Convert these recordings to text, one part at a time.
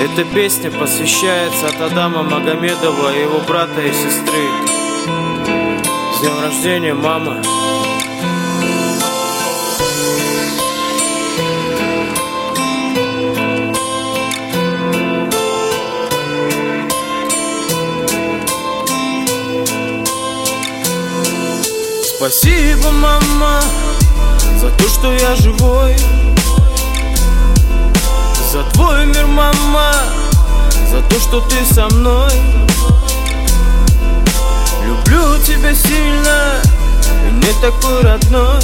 Эта песня посвящается от Адама Магомедова и его брата и сестры. С днем рождения, мама! Спасибо, мама, за то, что я живой, за твой мир, мама, за то, что ты со мной. Люблю тебя сильно, и не такой родной.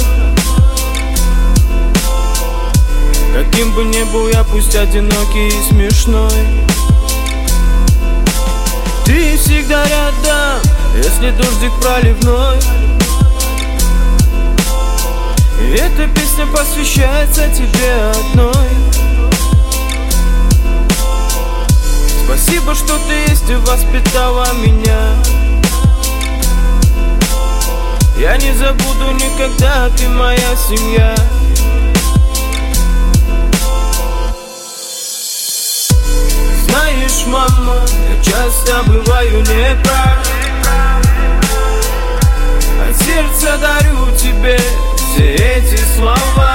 Каким бы ни был я, пусть одинокий и смешной, ты всегда рядом, если дождик проливной. И эта песня посвящается тебе одной. Спасибо, что ты есть и воспитала меня. Я не забуду никогда, ты моя семья. Знаешь, мама, я часто бываю неправ. От сердца дарю тебе все эти слова.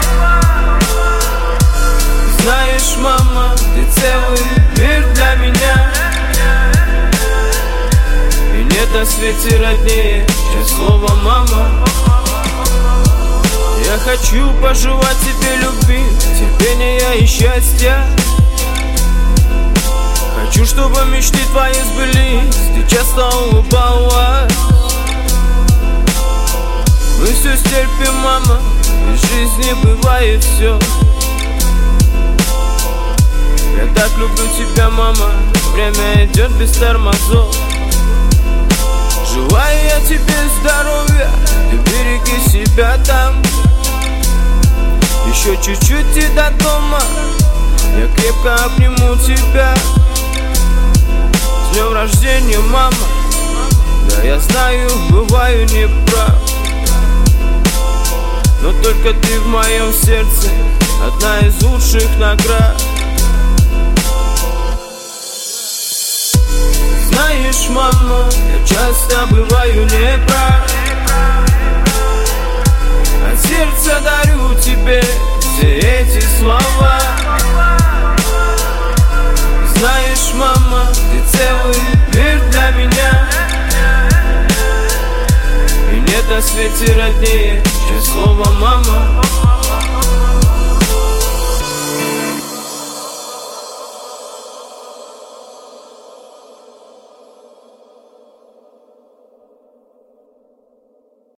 Знаешь, мама, ты целый мир для меня. И нет на свете роднее, чем слово мама. Я хочу пожелать тебе любви, терпения и счастья. Хочу, чтобы мечты твои сбылись, ты часто улыбалась. Мы все стерпим, мама, и в жизни бывает все. Я так люблю тебя, мама, время идет без тормозов. Желаю я тебе здоровья, ты береги себя там. Еще чуть-чуть и до дома, я крепко обниму тебя. С днем рождения, мама, да я знаю, бываю неправ, но только ты в моем сердце одна из лучших наград. Знаешь, мама, я часто бываю неправ. От сердца дарю тебе все эти слова. Знаешь, мама, ты целый мир для меня. И нет на свете роднее, чем слово мама.